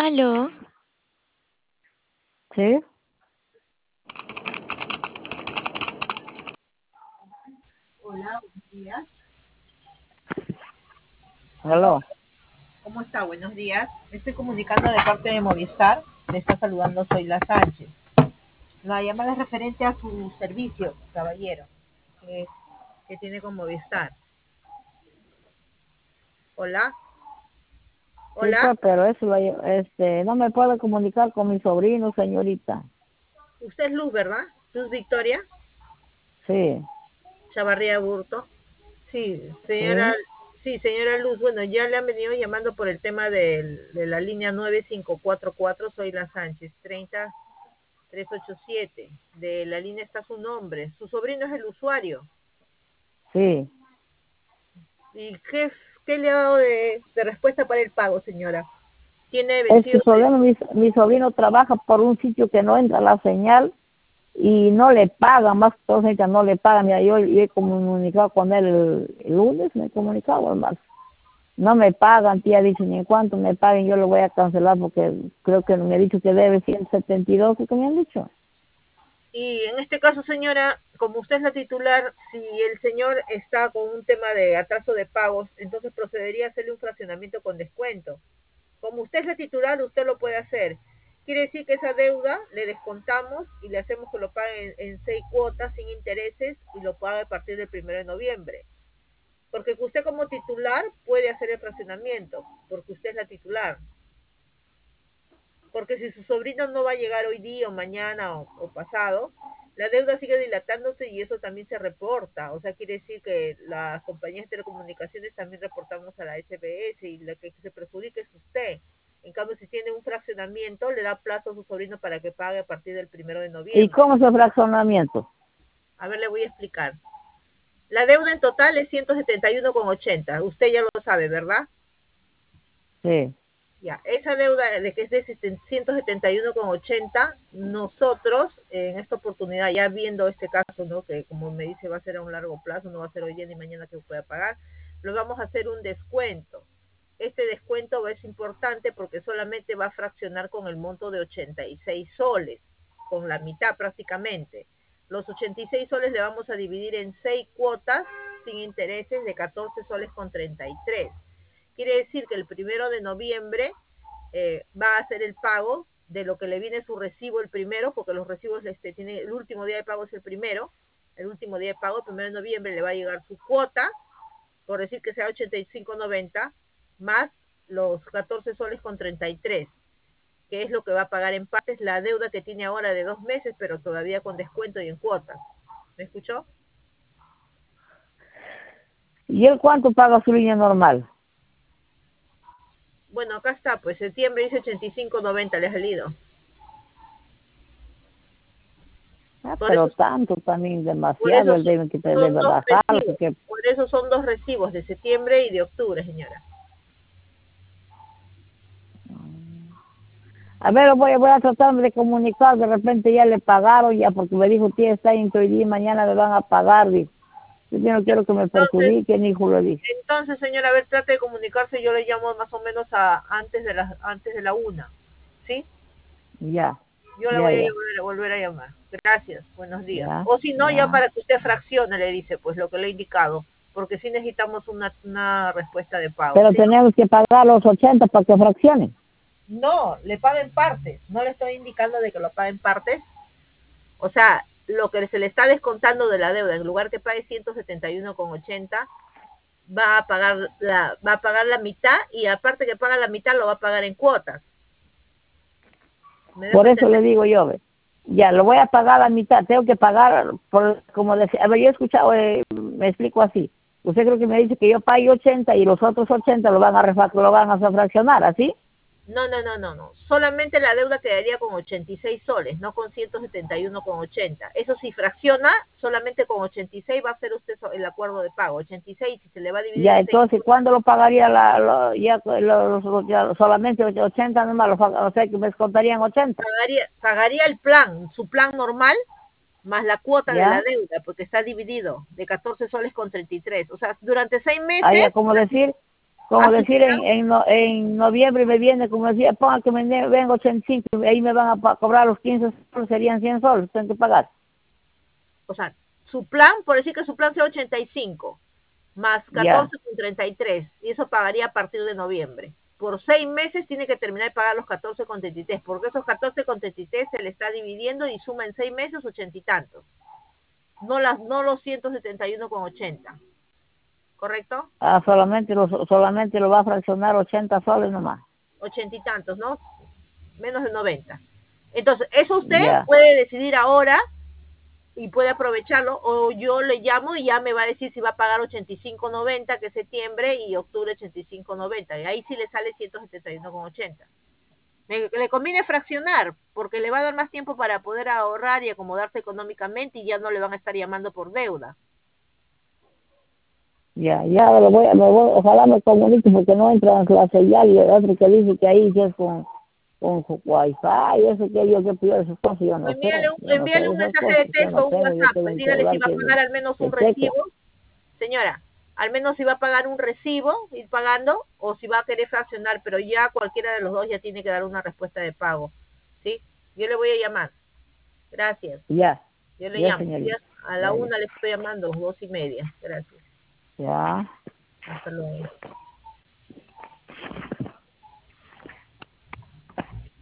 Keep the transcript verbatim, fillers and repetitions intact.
Aló, Sí, Hola, buenos días. Aló, aló. ¿cómo está? Buenos días. Me estoy comunicando de parte de Movistar. Le está saludando, soy La Sánchez. La llamada es referente a su servicio, caballero, que, que tiene con Movistar. Hola, Sí, hola. pues, pero eso, lo lle- este, no me puedo comunicar con mi sobrino, señorita. Usted es Luz, ¿verdad? Luz Victoria Sí, Chavarría Burto. Sí, señora, sí. sí, señora Luz. Bueno, ya le han venido llamando por el tema del- de la línea nueve cinco cuatro cuatro. Soy La Sánchez, treinta trescientos ochenta y siete. De la línea está su nombre. Su sobrino es el usuario. Sí. ¿Y qué, qué le ha dado de, de respuesta para el pago, señora? Tiene Es que vencido el problema, mi, mi sobrino trabaja por un sitio que no entra la señal y no le pagan, más cosas que no le pagan. Mira, yo, yo he comunicado con él el, el lunes, me he comunicado, más. No me pagan, tía, dice, ni en cuanto me paguen yo lo voy a cancelar porque creo que me ha dicho que debe ciento setenta y dos, ¿qué me han dicho? y en este caso, señora, como usted es la titular, si el señor está con un tema de atraso de pagos, entonces procedería a hacerle un fraccionamiento con descuento. Como usted es la titular, usted lo puede hacer. Quiere decir que esa deuda le descontamos y le hacemos que lo pague en, en seis cuotas sin intereses y lo pague a partir del primero de noviembre. Porque usted como titular puede hacer el fraccionamiento, porque usted es la titular. Porque si su sobrino no va a llegar hoy día o mañana o, o pasado, la deuda sigue dilatándose y eso también se reporta. O sea, quiere decir que las compañías de telecomunicaciones también reportamos a la S B S y la que se perjudica es usted. En cambio, si tiene un fraccionamiento, le da plazo a su sobrino para que pague a partir del primero de ¿Y noviembre. cómo es el fraccionamiento? A ver, le voy a explicar. La deuda en total es ciento setenta y uno con ochenta. Usted ya lo sabe, ¿verdad? Sí. Ya, esa deuda de que es de ciento setenta y uno con ochenta, nosotros en esta oportunidad, ya viendo este caso, ¿no? Que como me dice va a ser a un largo plazo, no va a ser hoy día ni mañana que pueda pagar, lo vamos a hacer un descuento. Este descuento es importante porque solamente va a fraccionar con el monto de ochenta y seis soles, con la mitad prácticamente. Los ochenta y seis soles le vamos a dividir en seis cuotas sin intereses de catorce soles con treinta y tres. Quiere decir que el primero de noviembre eh, va a hacer el pago de lo que le viene su recibo el primero, porque los recibos este, tiene, el último día de pago es el primero, el último día de pago, el primero de noviembre, le va a llegar su cuota, por decir que sea ochenta y cinco noventa, más los catorce soles con treinta y tres, que es lo que va a pagar en partes la deuda que tiene ahora de dos meses, pero todavía con descuento y en cuotas. ¿Me escuchó? ¿Y él cuánto paga su línea normal? Bueno, acá está, pues septiembre dice ochenta y cinco noventa, le ha salido. Ah, Por pero eso, tanto también, por demasiado, eso él debe, que te son debe dos bajar, recibos. porque, Por eso son dos recibos de septiembre y de octubre, señora. a ver, voy, voy a tratar de comunicar, de repente ya le pagaron, ya, porque me dijo, tía, está en hoy día y mañana me van a pagar, dijo. Yo no quiero que me Entonces, perjudiquen, hijo, le dije. entonces, señora, a ver, trate de comunicarse. Yo le llamo más o menos a antes de la antes de la una, ¿sí? Ya, Yo la ya, voy a ya, volver, volver a llamar. Gracias, buenos días. ya, O si no, ya ya. para que usted fraccione, le dice, pues lo que le he indicado, porque sí necesitamos una, una respuesta de pago. Pero Si no, tenemos que pagar los ochenta para que fraccionen. no, le paga en partes. No le estoy indicando de que lo pague en partes. O sea, lo que se le está descontando de la deuda, en lugar que pague ciento setenta y uno con ochenta, va a pagar la, va a pagar la mitad y aparte que paga la mitad lo va a pagar en cuotas. ¿Me dejo Por eso entender? le digo yo, ve, ya, lo voy a pagar a la mitad, tengo que pagar, por, como decía, a ver, yo he escuchado, eh, me explico así. Usted creo que me dice que yo pague ochenta y los otros ochenta lo van a refac- lo van a fraccionar, ¿así? No, no, no, no, no. Solamente la deuda quedaría con ochenta y seis soles, no con ciento setenta y uno con ochenta. Eso si fracciona, solamente con ochenta y seis va a hacer usted el acuerdo de pago. ochenta y seis, si se le va a dividir Ya, en seis, entonces, ¿cuándo lo pagaría la, lo, ya, los, los- ya solamente ochenta nomás, lo, fa- o sea, que me descontarían ochenta, pagaría, pagaría el plan, su plan normal, más la cuota de la ¿ya? deuda, porque está dividido de catorce soles con treinta y tres. O sea, durante seis Ah, meses, ya, como decir, Como A su decir, plan, en, en, no- en noviembre me viene, como decía, ponga que me ne- venga ochenta y cinco, y ahí me van a pa- cobrar los quince soles, serían cien soles, tengo que pagar. o sea, su plan, por decir que su plan sea ochenta y cinco, más Ya, catorce con treinta y tres, y eso pagaría a partir de noviembre. Por seis meses tiene que terminar de pagar los catorce con treinta y tres, porque esos catorce con treinta y tres se le está dividiendo y suma en seis meses ochenta y tantos, no, las, no los ciento setenta y uno con ochenta, ¿correcto? ah, solamente, lo, solamente lo va a fraccionar ochenta soles nomás. Ochenta y tantos, ¿no? Menos de noventa. Entonces, eso usted Ya, puede decidir ahora y puede aprovecharlo, o yo le llamo y ya me va a decir si va a pagar ochenta y cinco noventa, que es septiembre, y octubre ochenta y cinco noventa, y ahí sí le sale ciento setenta y uno con ochenta. Le, le conviene fraccionar, porque le va a dar más tiempo para poder ahorrar y acomodarse económicamente, y ya no le van a estar llamando por deuda. ya, ya, lo voy, a- me voy, ojalá me comunique porque no entra en la señal y el otro que dice que ahí que es con, con wifi y eso que yo que pido esas cosas, yo no sé, Envíale un, yo no sé envíale de un esas mensaje de cosas, yo texto no o un tengo, yo WhatsApp, tengo pues un dígale si celular va a que pagar al menos de un teco. recibo. Señora, al menos si va a pagar un recibo, ir pagando, o si va a querer fraccionar, pero ya cualquiera de los dos ya tiene que dar una respuesta de pago, ¿sí? Yo le voy a llamar. Gracias. Ya, Yo le ya llamo. Ya señorita, a la ya, ya, una le estoy llamando, dos y media. Gracias. ya. Hasta luego.